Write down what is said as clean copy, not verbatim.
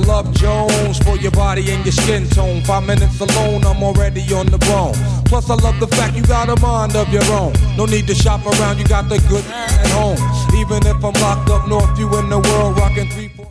Love Jones for your body and your skin tone. 5 minutes alone, I'm already on the bone. Plus I love the fact you got a mind of your own. No need to shop around, you got the good at home. Even if I'm locked up north, you in the world rocking 3-4.